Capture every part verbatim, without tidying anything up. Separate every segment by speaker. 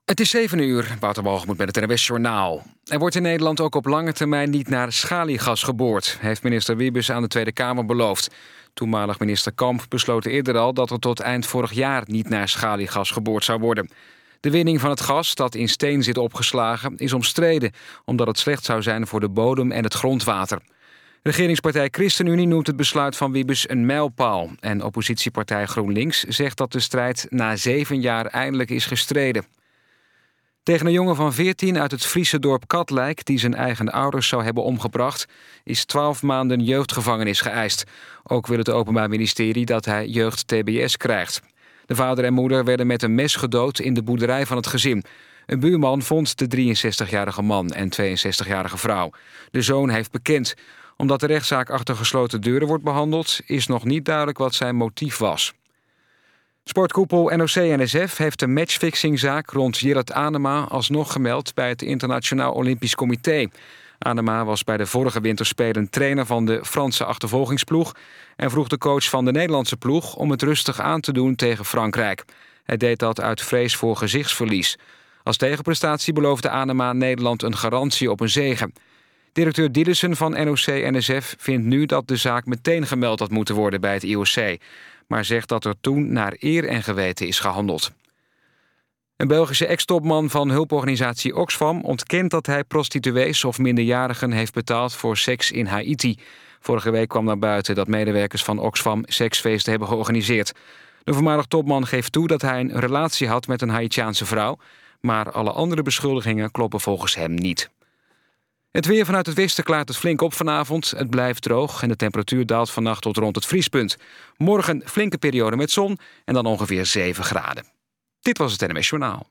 Speaker 1: Het is zeven uur, Wouter Walgemoed met het N W S-journaal. Er wordt in Nederland ook op lange termijn niet naar schaliegas geboord, heeft minister Wiebes aan de Tweede Kamer beloofd. Toenmalig minister Kamp besloot eerder al dat er tot eind vorig jaar niet naar schaliegas geboord zou worden. De winning van het gas, dat in steen zit opgeslagen, is omstreden, omdat het slecht zou zijn voor de bodem en het grondwater. Regeringspartij ChristenUnie noemt het besluit van Wiebes een mijlpaal. En oppositiepartij GroenLinks zegt dat de strijd na zeven jaar eindelijk is gestreden. Tegen een jongen van veertien uit het Friese dorp Katlijk, die zijn eigen ouders zou hebben omgebracht, is twaalf maanden jeugdgevangenis geëist. Ook wil het Openbaar Ministerie dat hij jeugd-T B S krijgt. De vader en moeder werden met een mes gedood in de boerderij van het gezin. Een buurman vond de drieënzestigjarige man en tweeënzestigjarige vrouw. De zoon heeft bekend. Omdat de rechtszaak achter gesloten deuren wordt behandeld, is nog niet duidelijk wat zijn motief was. Sportkoepel N O C-N S F heeft de matchfixingzaak rond Jillet Anema alsnog gemeld bij het Internationaal Olympisch Comité. Anema was bij de vorige winterspelen trainer van de Franse achtervolgingsploeg en vroeg de coach van de Nederlandse ploeg om het rustig aan te doen tegen Frankrijk. Hij deed dat uit vrees voor gezichtsverlies. Als tegenprestatie beloofde Anema Nederland een garantie op een zege. Directeur Dielissen van N O C-N S F vindt nu dat de zaak meteen gemeld had moeten worden bij het I O C, maar zegt dat er toen naar eer en geweten is gehandeld. Een Belgische ex-topman van hulporganisatie Oxfam ontkent dat hij prostituees of minderjarigen heeft betaald voor seks in Haiti. Vorige week kwam naar buiten dat medewerkers van Oxfam seksfeesten hebben georganiseerd. De voormalig topman geeft toe dat hij een relatie had met een Haitiaanse vrouw, maar alle andere beschuldigingen kloppen volgens hem niet. Het weer vanuit het westen klaart het flink op vanavond. Het blijft droog en de temperatuur daalt vannacht tot rond het vriespunt. Morgen flinke periode met zon en dan ongeveer zeven graden. Dit was het N W S-journaal.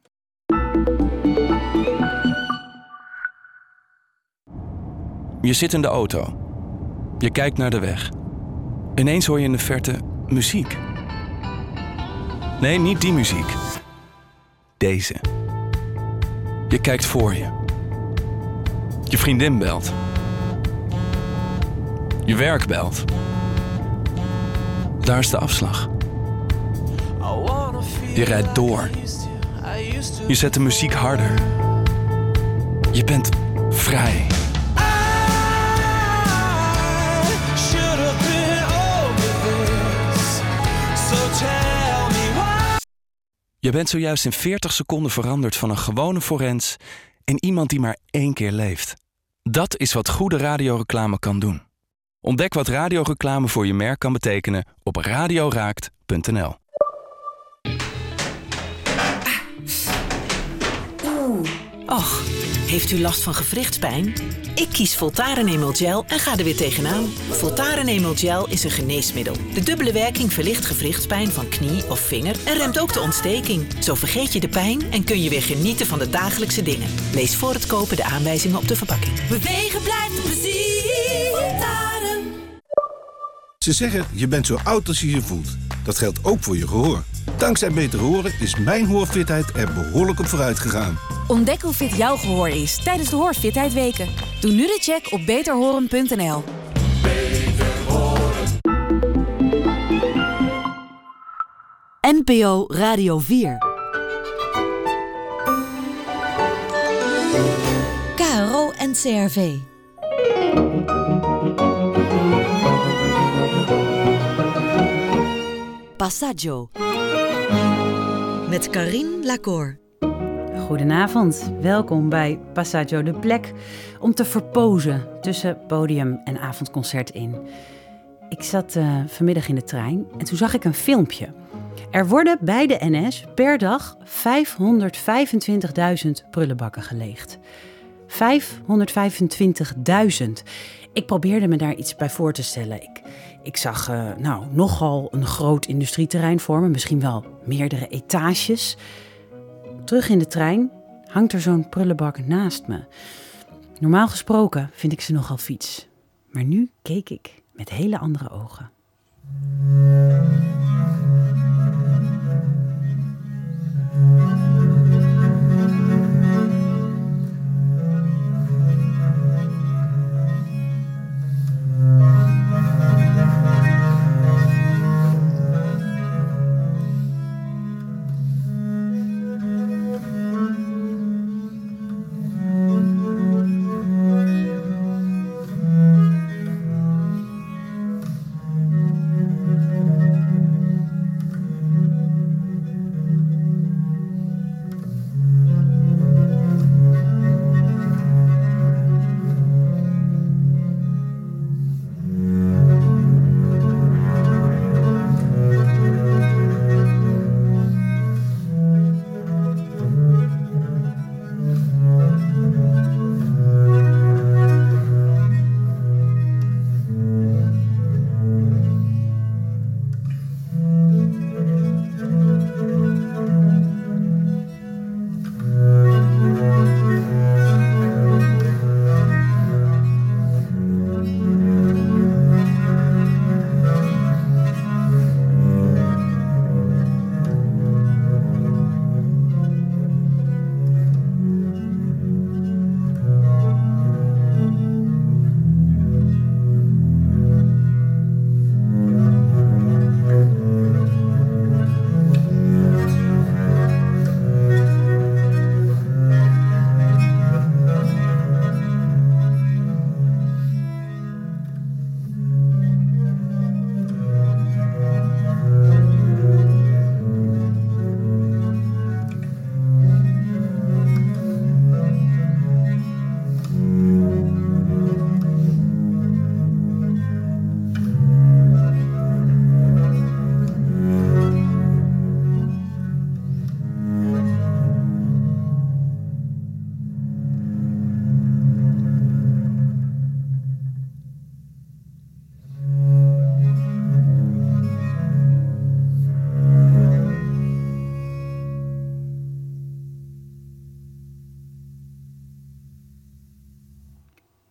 Speaker 2: Je zit in de auto. Je kijkt naar de weg. Ineens hoor je in de verte muziek. Nee, niet die muziek. Deze. Je kijkt voor je. Je vriendin belt. Je werk belt. Daar is de afslag. Je rijdt door. Je zet de muziek harder. Je bent vrij. Je bent zojuist in veertig seconden veranderd van een gewone forens in iemand die maar één keer leeft. Dat is wat goede radioreclame kan doen. Ontdek wat radioreclame voor je merk kan betekenen op radioraakt punt n l.
Speaker 3: Oeh. Och, heeft u last van gewrichtspijn? Ik kies Voltaren Emel Gel en ga er weer tegenaan. Voltaren Emel Gel is een geneesmiddel. De dubbele werking verlicht gewrichtspijn van knie of vinger en remt ook de ontsteking. Zo vergeet je de pijn en kun je weer genieten van de dagelijkse dingen. Lees voor het kopen de aanwijzingen op de verpakking.
Speaker 4: Bewegen blijft plezier. Voltaren.
Speaker 5: Ze zeggen, je bent zo oud als je je voelt. Dat geldt ook voor je gehoor. Dankzij Beter Horen is mijn hoorfitheid er behoorlijk op vooruit gegaan.
Speaker 6: Ontdek hoe fit jouw gehoor is tijdens de Hoorfitheid Weken. Doe nu de check op beter horen punt n l.
Speaker 7: N P O Radio vier. K R O en C R V. Passaggio. Met Karine Lacour.
Speaker 8: Goedenavond, welkom bij Passaggio, de plek om te verpozen tussen podium en avondconcert in. Ik zat uh, vanmiddag in de trein en toen zag ik een filmpje. Er worden bij de N S per dag vijfhonderdvijfentwintigduizend prullenbakken geleegd. vijfhonderdvijfentwintigduizend. Ik probeerde me daar iets bij voor te stellen. Ik, ik zag uh, nou, nogal een groot industrieterrein voor me, misschien wel meerdere etages. Terug in de trein hangt er zo'n prullenbak naast me. Normaal gesproken vind ik ze nogal vies. Maar nu keek ik met hele andere ogen.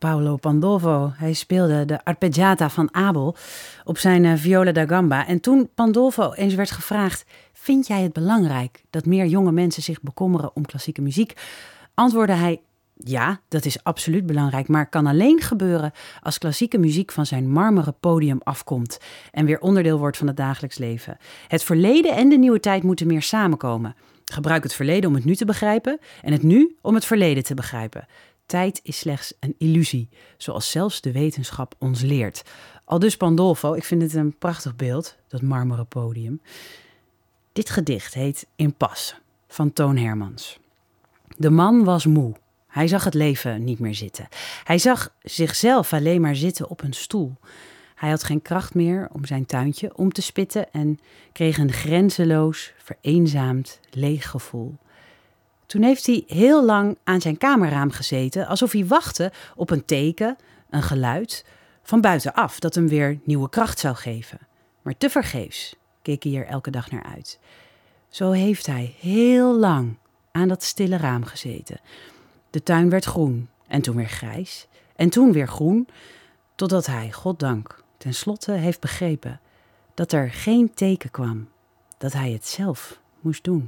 Speaker 8: Paolo Pandolfo. Hij speelde de arpeggiata van Abel op zijn uh, viola da gamba. En toen Pandolfo eens werd gevraagd: vind jij het belangrijk dat meer jonge mensen zich bekommeren om klassieke muziek? Antwoordde hij: ja, dat is absoluut belangrijk, maar kan alleen gebeuren als klassieke muziek van zijn marmeren podium afkomt en weer onderdeel wordt van het dagelijks leven. Het verleden en de nieuwe tijd moeten meer samenkomen. Gebruik het verleden om het nu te begrijpen en het nu om het verleden te begrijpen. Tijd is slechts een illusie, zoals zelfs de wetenschap ons leert. Aldus Pandolfo, ik vind het een prachtig beeld, dat marmeren podium. Dit gedicht heet Impasse, van Toon Hermans. De man was moe. Hij zag het leven niet meer zitten. Hij zag zichzelf alleen maar zitten op een stoel. Hij had geen kracht meer om zijn tuintje om te spitten en kreeg een grenzeloos, vereenzaamd, leeg gevoel. Toen heeft hij heel lang aan zijn kamerraam gezeten, alsof hij wachtte op een teken, een geluid, van buitenaf dat hem weer nieuwe kracht zou geven. Maar tevergeefs keek hij er elke dag naar uit. Zo heeft hij heel lang aan dat stille raam gezeten. De tuin werd groen en toen weer grijs en toen weer groen, totdat hij, goddank, tenslotte heeft begrepen dat er geen teken kwam, dat hij het zelf moest doen.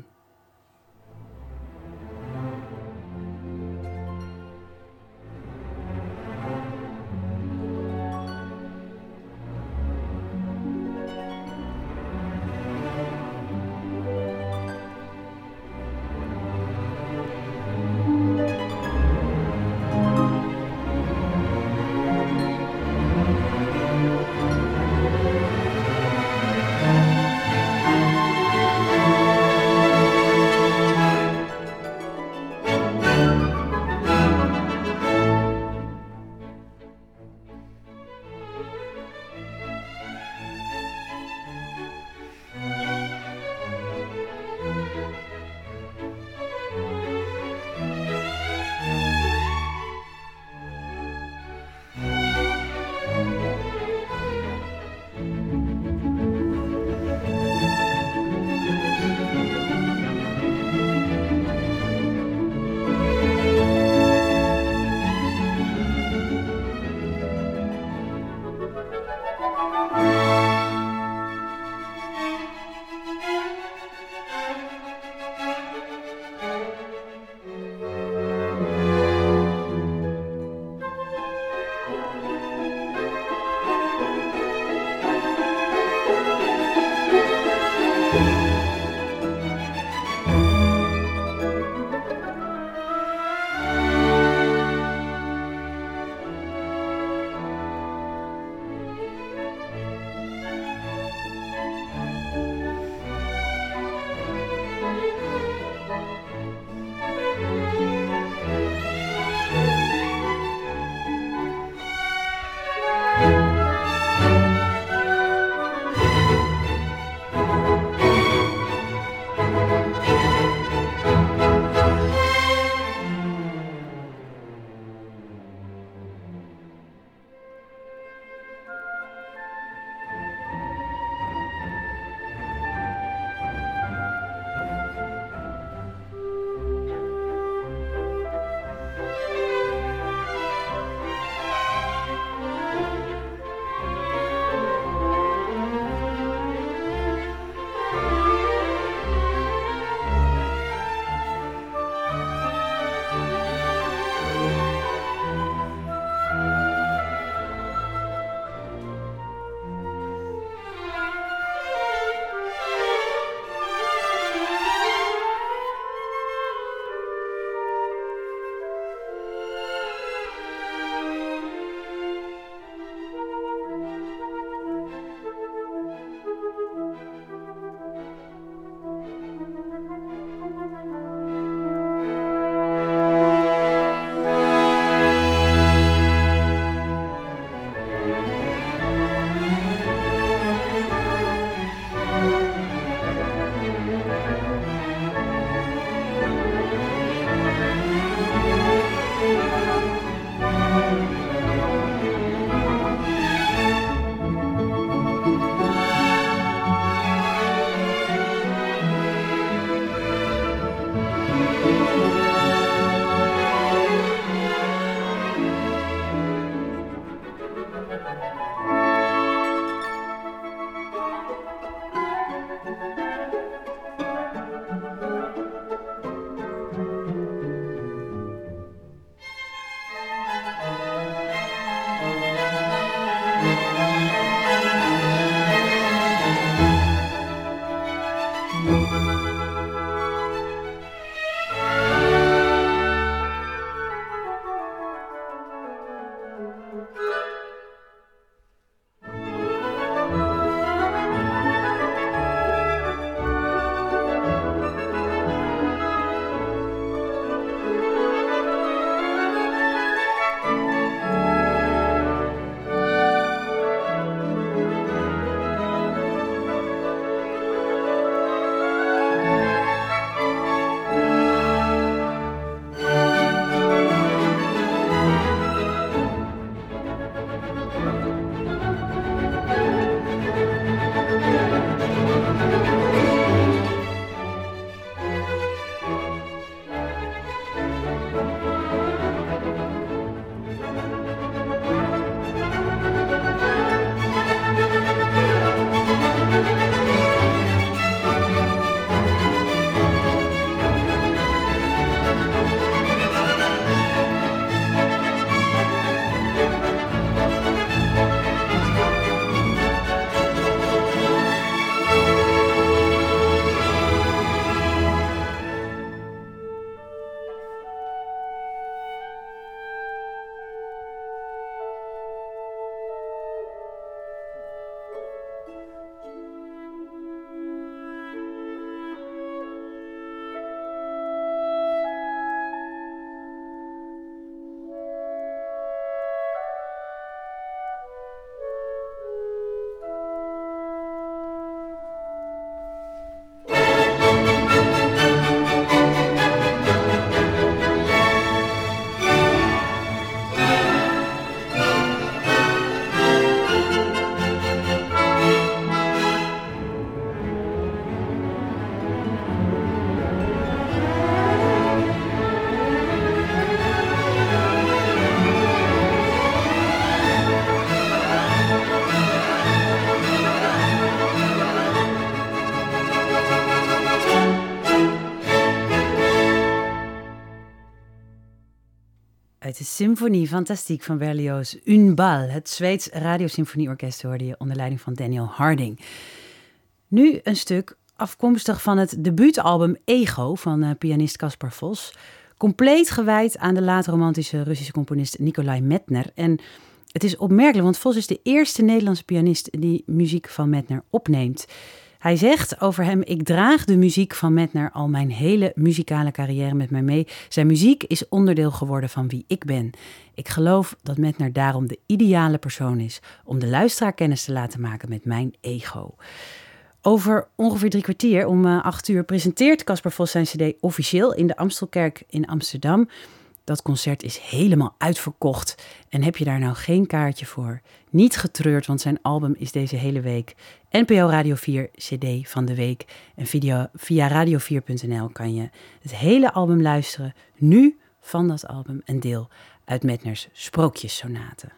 Speaker 8: Uit de Symfonie Fantastique van Berlioz, Une Balle. Het Zweeds Radiosymfonieorkest hoorde je onder leiding van Daniel Harding. Nu een stuk afkomstig van het debuutalbum Ego van uh, pianist Kaspar Vos. Compleet gewijd aan de laat-romantische Russische componist Nikolai Medtner. En het is opmerkelijk, want Vos is de eerste Nederlandse pianist die muziek van Medtner opneemt. Hij zegt over hem: ik draag de muziek van Medtner al mijn hele muzikale carrière met mij mee. Zijn muziek is onderdeel geworden van wie ik ben. Ik geloof dat Medtner daarom de ideale persoon is om de luisteraar kennis te laten maken met mijn ego. Over ongeveer drie kwartier, om uh, acht uur, presenteert Kaspar Vos zijn cd officieel in de Amstelkerk in Amsterdam. Dat concert is helemaal uitverkocht. En heb je daar nou geen kaartje voor? Niet getreurd, want zijn album is deze hele week N P O Radio vier cd van de week. En via, via radio vier punt n l kan je het hele album luisteren. Nu van dat album een deel uit Medtners Sprookjessonaten.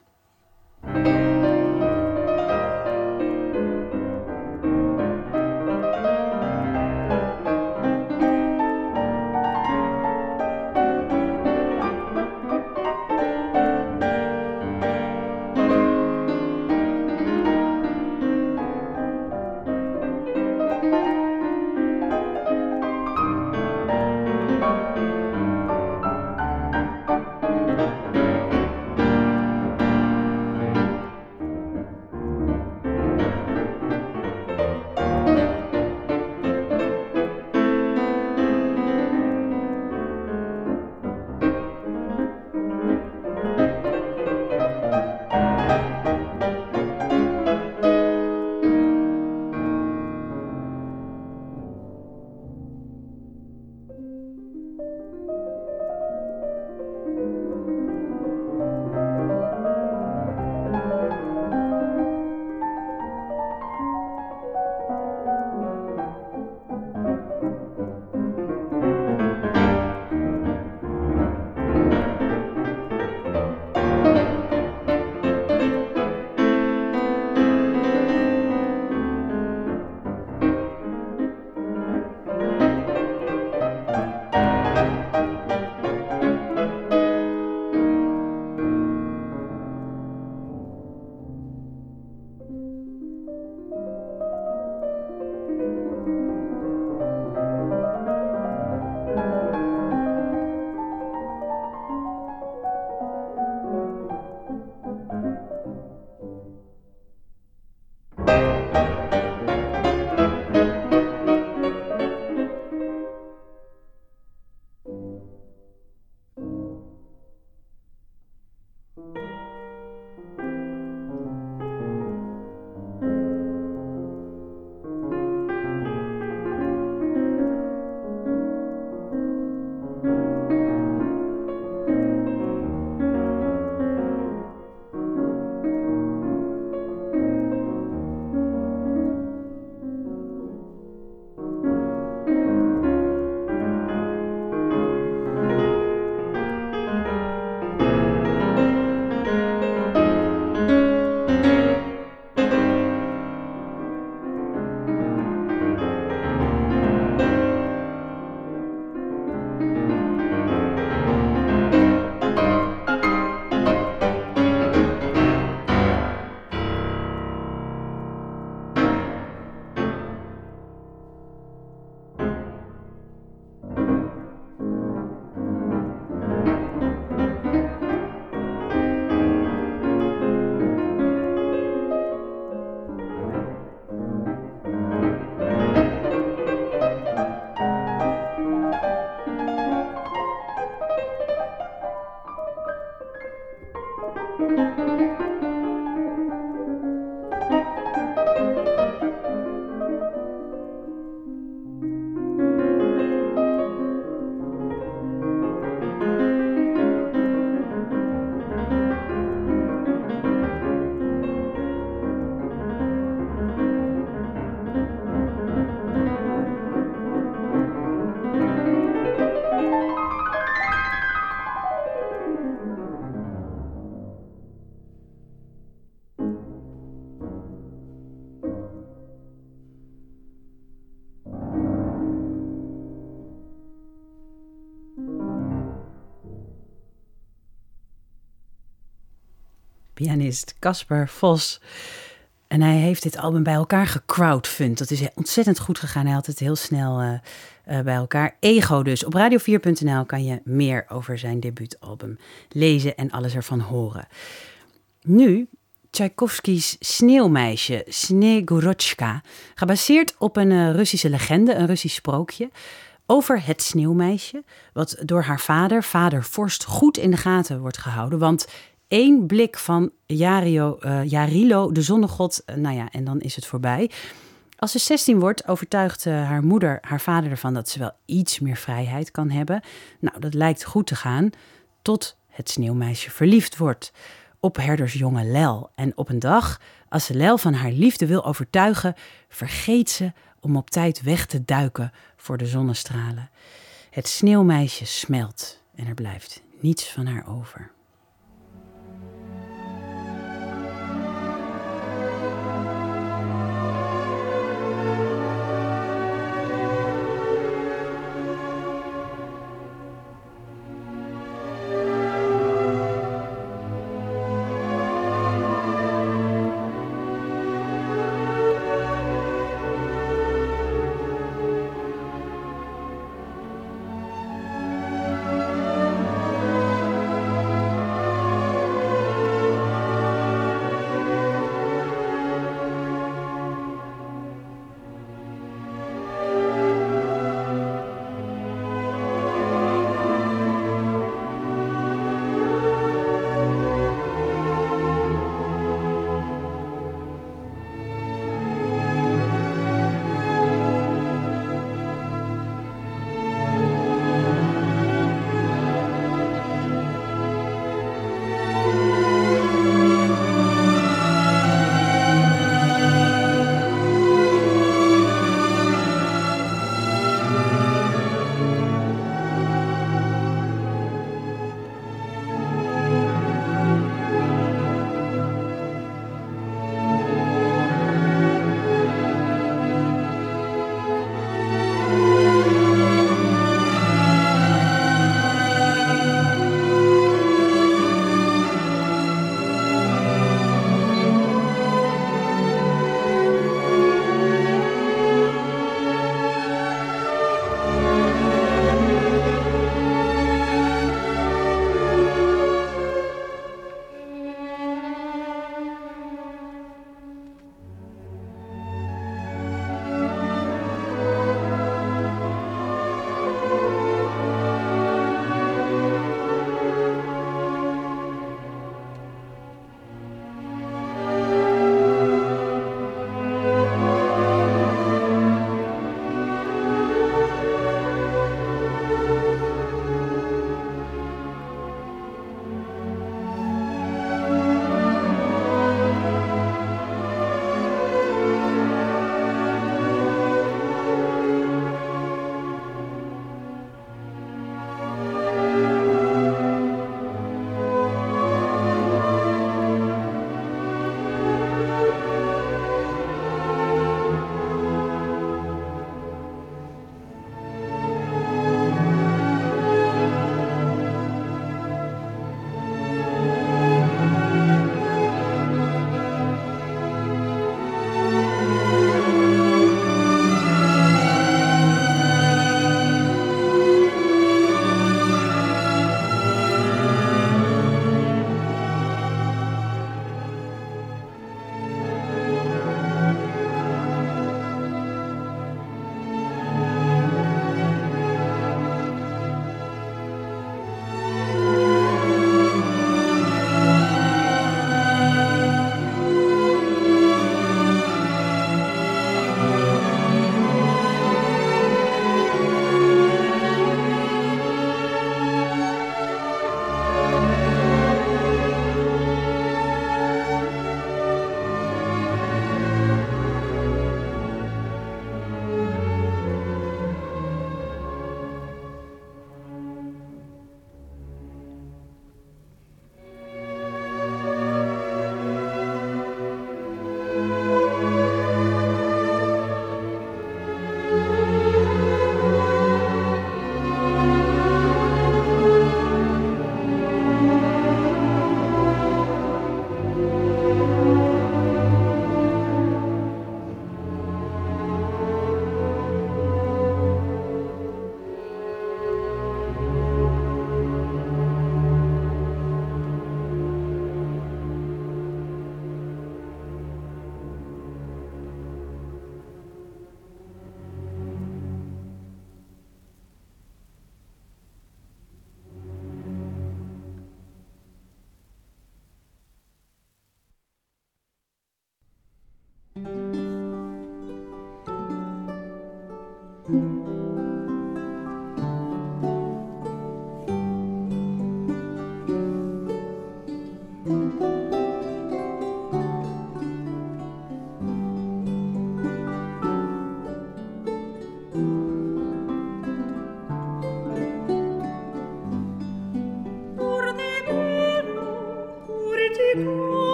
Speaker 8: pianist Casper Vos. En hij heeft dit album bij elkaar gecrowdfund. Dat is ontzettend goed gegaan. Hij had het heel snel uh, uh, bij elkaar. Ego dus. Op radio vier punt n l kan je meer over zijn debuutalbum lezen en alles ervan horen. Nu Tchaikovskys Sneeuwmeisje, Snegurochka, gebaseerd op een uh, Russische legende, een Russisch sprookje, over het sneeuwmeisje, wat door haar vader, vader Vorst, goed in de gaten wordt gehouden. Want één blik van Jario, uh, Jarilo, de zonnegod, uh, nou ja, en dan is het voorbij. Als ze zestien wordt, overtuigt uh, haar moeder haar vader ervan dat ze wel iets meer vrijheid kan hebben. Nou, dat lijkt goed te gaan, tot het sneeuwmeisje verliefd wordt op herdersjongen Lel. En op een dag, als ze Lel van haar liefde wil overtuigen, vergeet ze om op tijd weg te duiken voor de zonnestralen. Het sneeuwmeisje smelt en er blijft niets van haar over.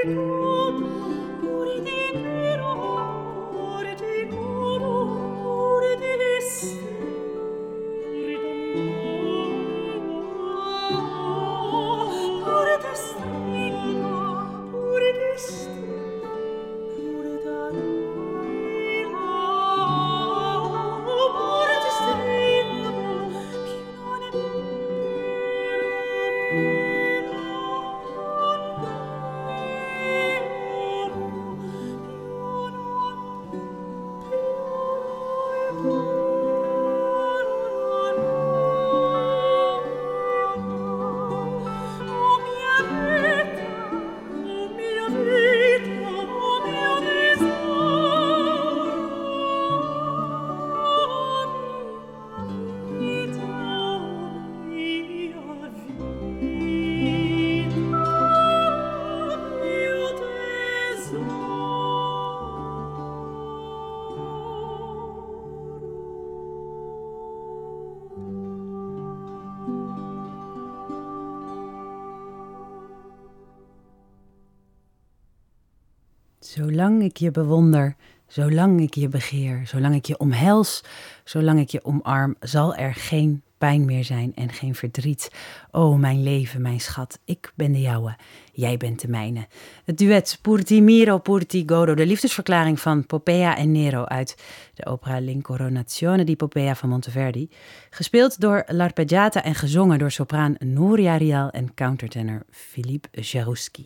Speaker 8: Zolang ik je bewonder, zolang ik je begeer, zolang ik je omhels, zolang ik je omarm, zal er geen pijn meer zijn en geen verdriet. O, mijn leven, mijn schat, ik ben de jouwe, jij bent de mijne. Het duet Pur ti miro, pur ti godo, de liefdesverklaring van Popea en Nero uit de opera L'Incoronazione di Popea van Monteverdi. Gespeeld door l'arpeggiata en gezongen door sopraan Nuria Rial en countertenor Philippe Jarouski.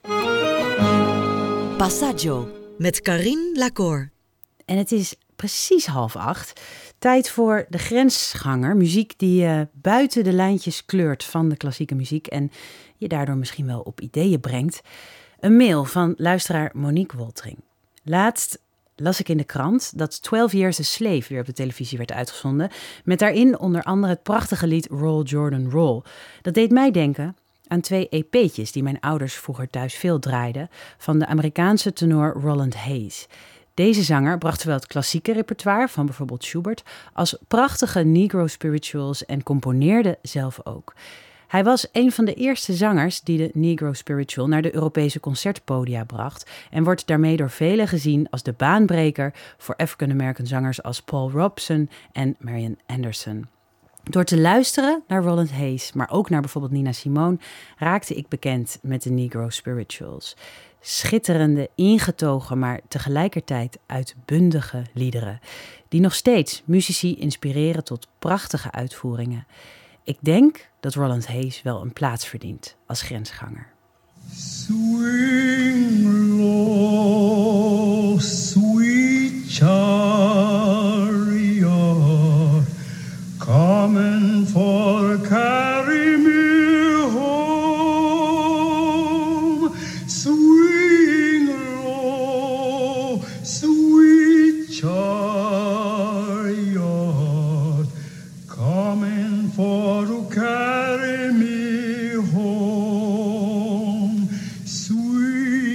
Speaker 7: Passaggio met Carine Lacour.
Speaker 8: En het is precies half acht. Tijd voor de grensganger. Muziek die uh, buiten de lijntjes kleurt van de klassieke muziek en je daardoor misschien wel op ideeën brengt. Een mail van luisteraar Monique Woltering. Laatst las ik in de krant dat twaalf Years a Slave weer op de televisie werd uitgezonden. Met daarin onder andere het prachtige lied Roll Jordan Roll. Dat deed mij denken aan twee E P'tjes die mijn ouders vroeger thuis veel draaiden van de Amerikaanse tenor Roland Hayes. Deze zanger bracht zowel het klassieke repertoire van bijvoorbeeld Schubert als prachtige Negro spirituals en componeerde zelf ook. Hij was een van de eerste zangers die de Negro spiritual naar de Europese concertpodia bracht en wordt daarmee door velen gezien als de baanbreker voor African-American zangers als Paul Robeson en Marian Anderson. Door te luisteren naar Roland Hayes, maar ook naar bijvoorbeeld Nina Simone, raakte ik bekend met de Negro spirituals. Schitterende, ingetogen, maar tegelijkertijd uitbundige liederen, die nog steeds muzici inspireren tot prachtige uitvoeringen. Ik denk dat Roland Hayes wel een plaats verdient als grensganger.
Speaker 9: Swing low, sweet chariot, coming for carry me home. Swing low, sweet chariot, coming for to carry me home. Sweet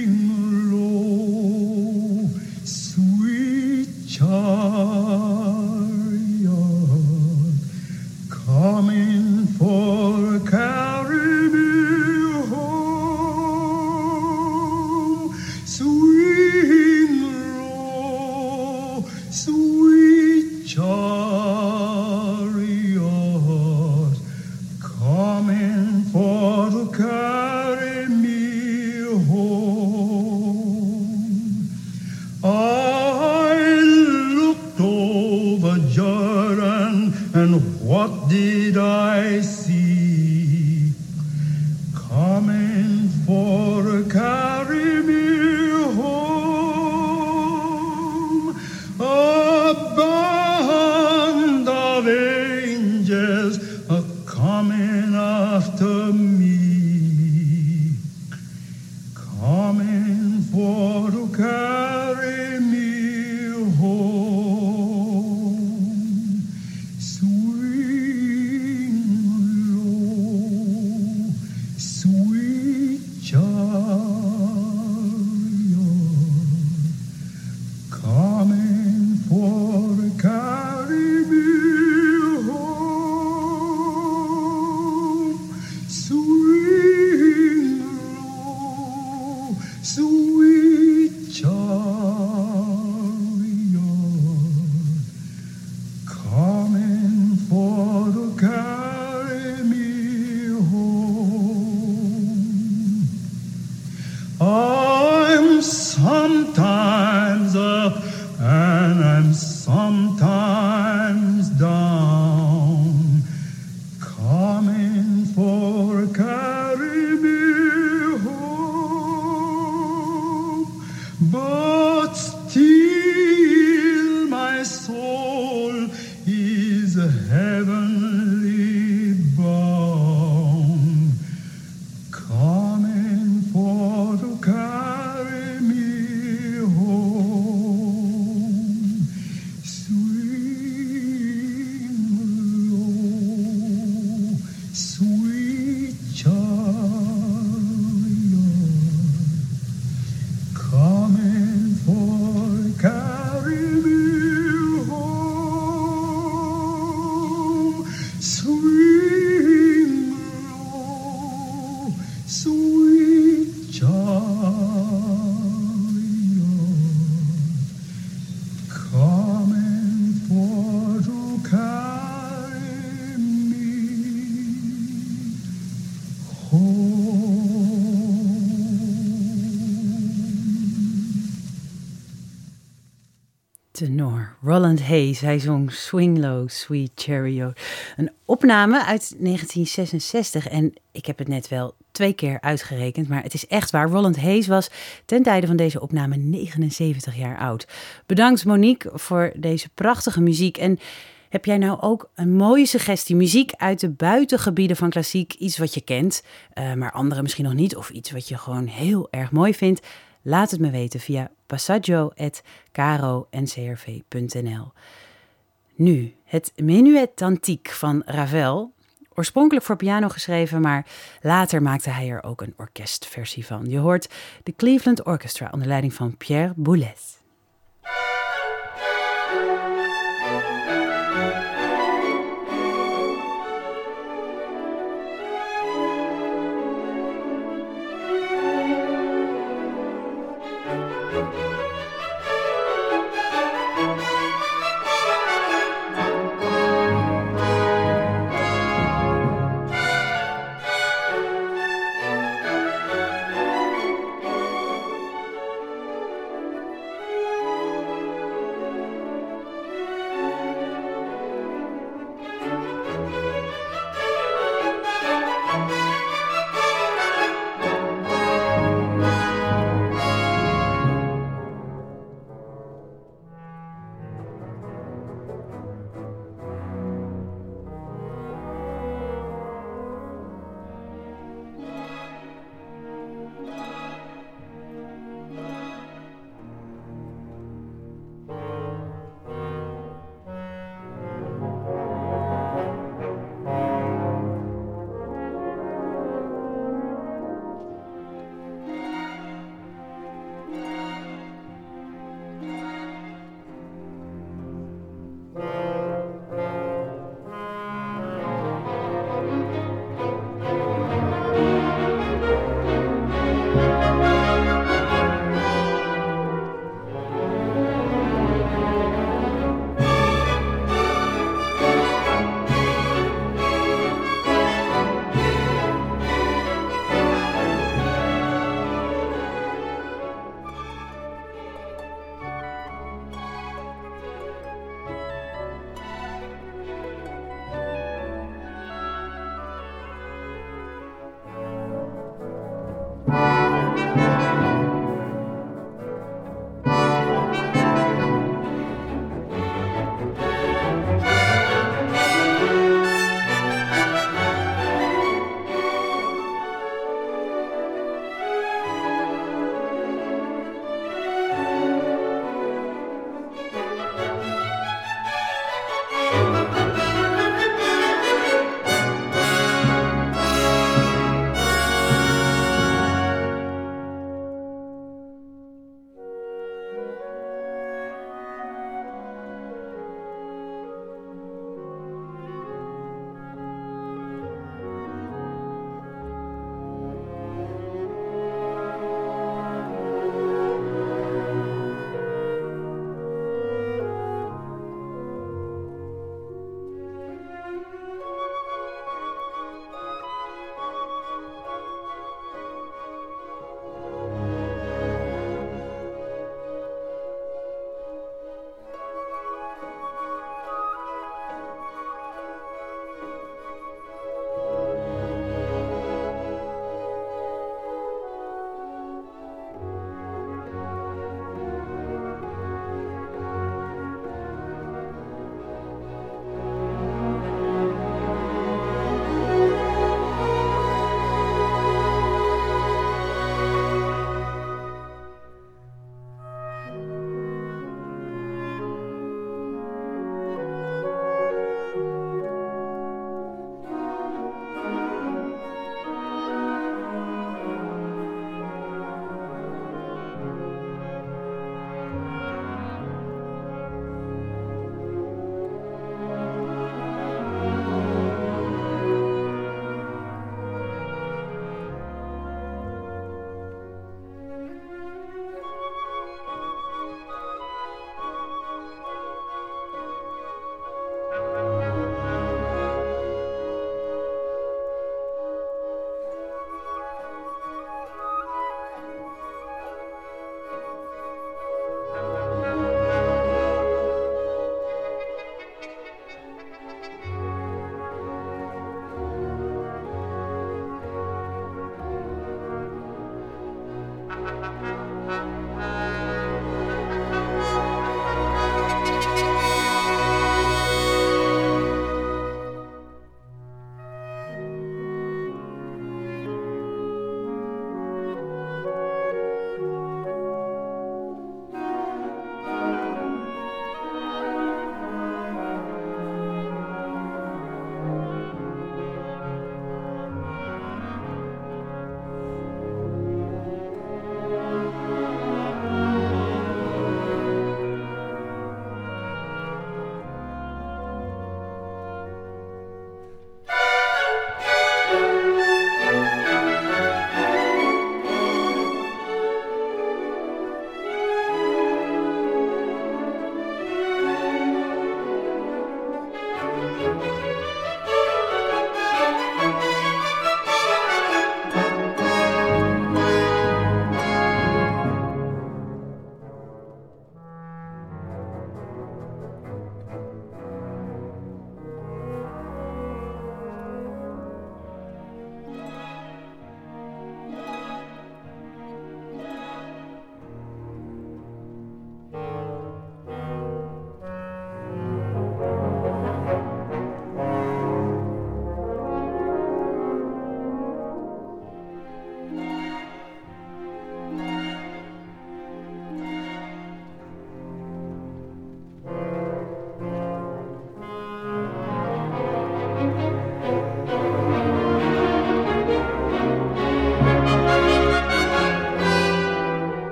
Speaker 9: sweet chariot, coming for to carry me home. I'm sometimes up and I'm sometimes down, coming for carry me home, but still my soul is heavenly bound, coming for to carry me home. Swing low, sweet chariot, coming for carry me home. Swing low, sweet chariot, coming for to carry me
Speaker 8: Tenor Roland Hayes, hij zong Swing Low, Sweet Chariot. Een opname uit negentien zesenzestig en ik heb het net wel twee keer uitgerekend, maar het is echt waar. Roland Hayes was ten tijde van deze opname negenenzeventig jaar oud. Bedankt Monique voor deze prachtige muziek. En heb jij nou ook een mooie suggestie? Muziek uit de buitengebieden van klassiek, iets wat je kent, uh, maar anderen misschien nog niet, of iets wat je gewoon heel erg mooi vindt? Laat het me weten via passaggio at caro n c r v punt n l. Nu, het Menuet Antique van Ravel. Oorspronkelijk voor piano geschreven, maar later maakte hij er ook een orkestversie van. Je hoort de Cleveland Orchestra onder leiding van Pierre Boulez.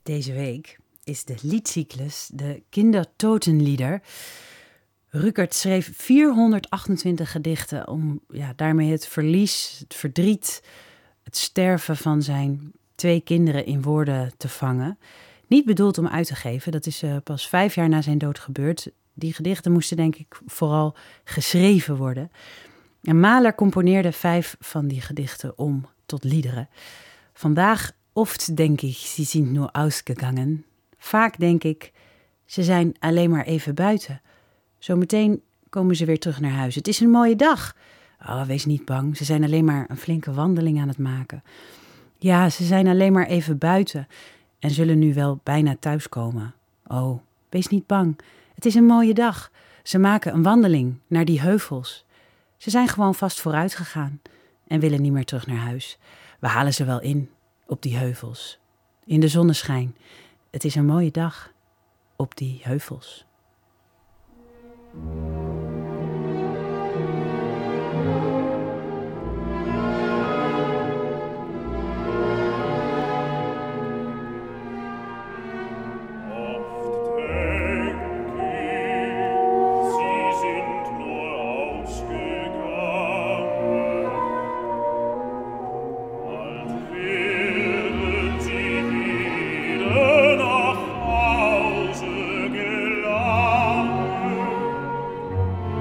Speaker 8: Deze week is de liedcyclus de Kindertotenlieder. Rückert schreef vierhonderdachtentwintig gedichten om ja, daarmee het verlies, het verdriet, het sterven van zijn twee kinderen in woorden te vangen. Niet bedoeld om uit te geven, dat is uh, pas vijf jaar na zijn dood gebeurd. Die gedichten moesten denk ik vooral geschreven worden. En Mahler componeerde vijf van die gedichten om tot liederen. Vandaag oft denk ik, sie sind nur ausgegangen. Vaak denk ik, ze zijn alleen maar even buiten. Zometeen komen ze weer terug naar huis. Het is een mooie dag. Oh, wees niet bang, ze zijn alleen maar een flinke wandeling aan het maken. Ja, ze zijn alleen maar even buiten en zullen nu wel bijna thuiskomen. Oh, wees niet bang, het is een mooie dag. Ze maken een wandeling naar die heuvels. Ze zijn gewoon vast vooruit gegaan en willen niet meer terug naar huis. We halen ze wel in op die heuvels. In de zonneschijn. Het is een mooie dag op die heuvels.
Speaker 9: Nach Hause gelangen.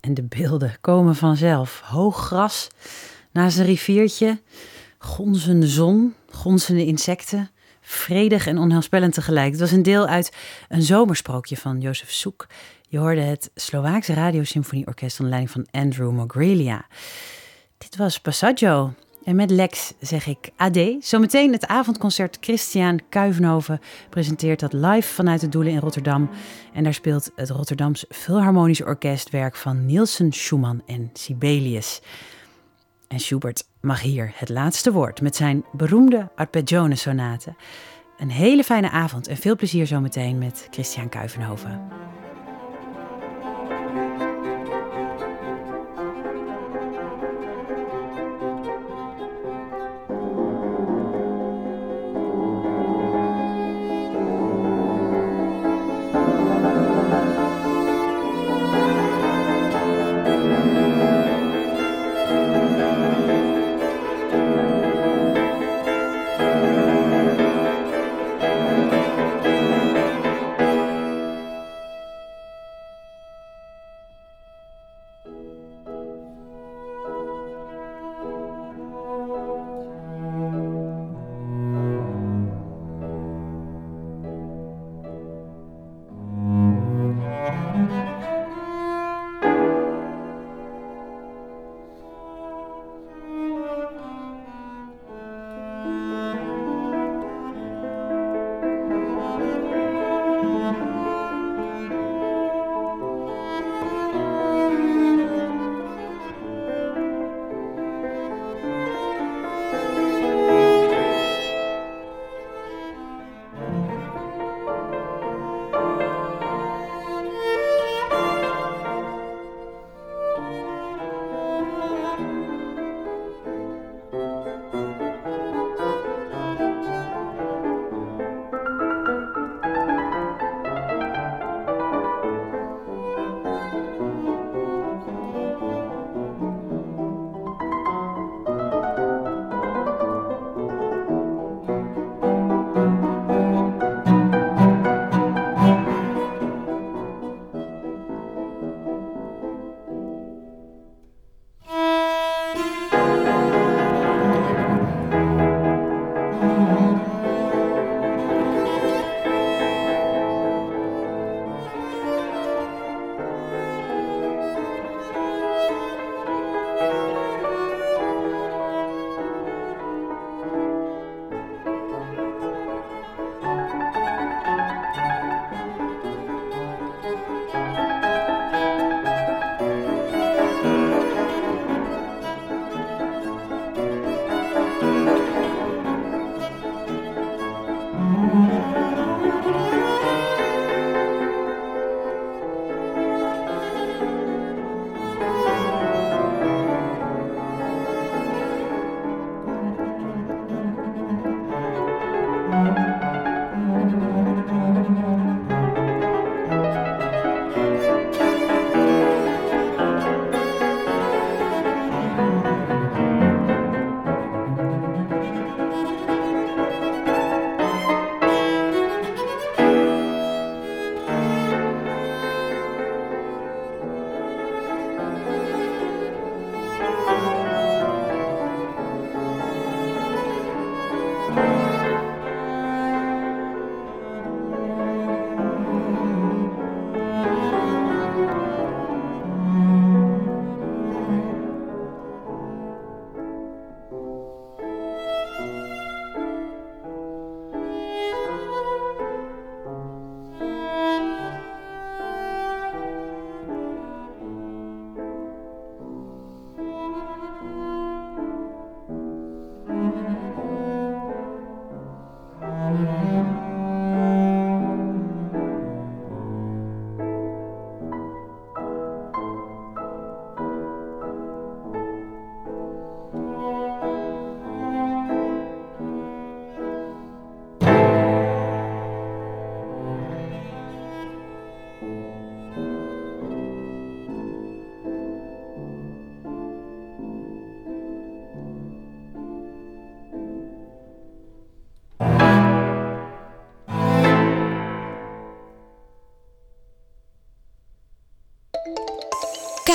Speaker 8: En de beelden komen vanzelf. Hoog gras, naast een riviertje, gonzende zon, gonzende insecten. Vredig en onheilspellend tegelijk. Het was een deel uit een zomersprookje van Jozef Suk. Je hoorde het Slovaakse Radiosymfonieorkest onder leiding van Andrew Mogrelia. Dit was Passaggio. En met Lex zeg ik ade. Zometeen het avondconcert Christian Kuyvenhoven presenteert dat live vanuit de Doelen in Rotterdam. En daar speelt het Rotterdams Philharmonisch Orkest werk van Nielsen, Schumann en Sibelius. En Schubert mag hier het laatste woord met zijn beroemde Arpeggione-sonate. Een hele fijne avond en veel plezier zometeen met Christian Kuyvenhoven.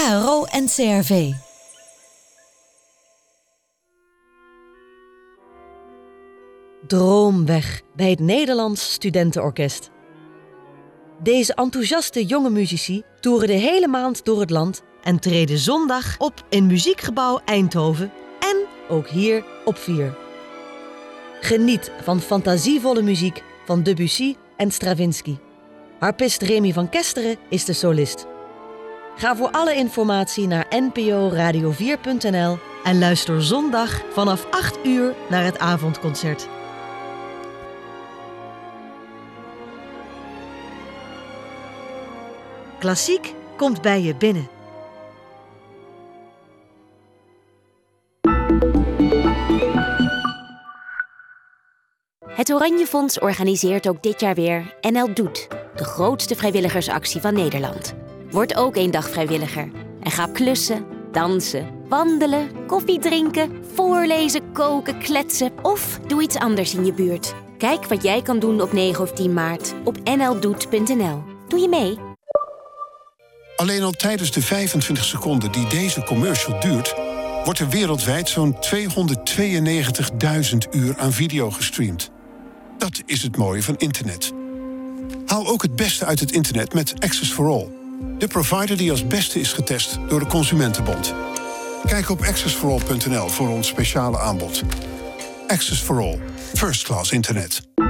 Speaker 7: R O en C R V. Droom weg bij het Nederlands Studentenorkest. Deze enthousiaste jonge muzici toeren de hele maand door het land en treden zondag op in Muziekgebouw Eindhoven en ook hier op vier. Geniet van fantasievolle muziek van Debussy en Stravinsky. Harpist Remy van Kesteren is de solist. Ga voor alle informatie naar n p o radio vier punt n l en luister zondag vanaf acht uur naar het avondconcert. Klassiek komt bij je binnen.
Speaker 10: Het Oranje Fonds organiseert ook dit jaar weer N L Doet, de grootste vrijwilligersactie van Nederland. Word ook één dag vrijwilliger en ga klussen, dansen, wandelen, koffie drinken, voorlezen, koken, kletsen of doe iets anders in je buurt. Kijk wat jij kan doen op negen of tien maart op n l doet punt n l. Doe je mee?
Speaker 11: Alleen al tijdens de vijfentwintig seconden die deze commercial duurt, wordt er wereldwijd zo'n tweehonderdtweeënnegentigduizend uur aan video gestreamd. Dat is het mooie van internet. Haal ook het beste uit het internet met Access for All. De provider die als beste is getest door de Consumentenbond. Kijk op access for all punt n l voor ons speciale aanbod. Access for All. First class internet.